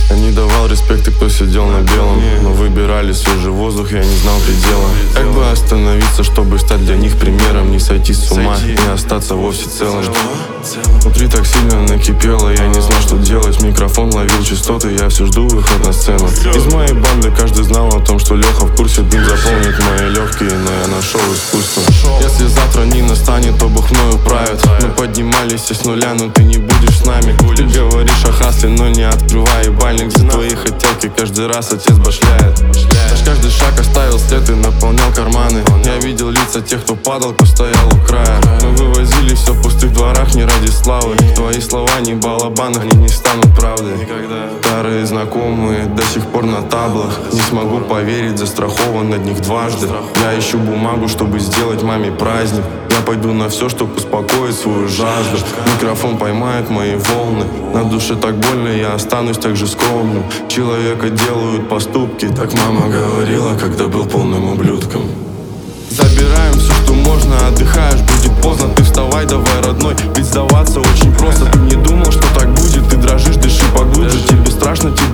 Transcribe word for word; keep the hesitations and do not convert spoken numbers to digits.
Я не давал респекта, кто сидел на белом, но выбирали свежий воздух, я не знал предела. Как бы остановиться, чтобы стать для них примером, не сойти с ума, не остаться вовсе целым. Внутри так сильно накипело, я не знал, что делать. Микрофон ловил частоты, я все жду выход на сцену. Из моей банды каждый знал о том, что Леха в курсе. Дым заполнит мои легкие, но я нашел искусство. Если завтра не настанет, то Бог мною правит. Мы поднимались все с нуля, но ты не будешь с нами. Ты говоришь о хасле, но не открывай ебальник. За твои хотелки каждый раз отец башляет. Наш каждый шаг оставил след и наполнял карманы. Я видел лица тех, кто падал, кто стоял у края. Мы вывозили все в пустых дворах не ради славы. Твои слова не балабан, они не станут правдой. Старые знакомые до сих пор на таблах. Не смогу поверить, застрахован от них дважды. Я ищу бумагу, чтобы сделать маме праздник. Я пойду на все, чтобы успокоить свою жажду. Микрофон поймает мои волны. На душе так больно, я останусь так же скромным. Человека делают поступки, так мама говорила, когда был полным ублюдком. Забираем все, что можно, отдыхаешь, будет поздно. Ты вставай, давай, родной, ведь сдаваться очень просто. Ты не думал, что так будет, ты дрожишь, дыши поглубже. Тебе страшно, тебе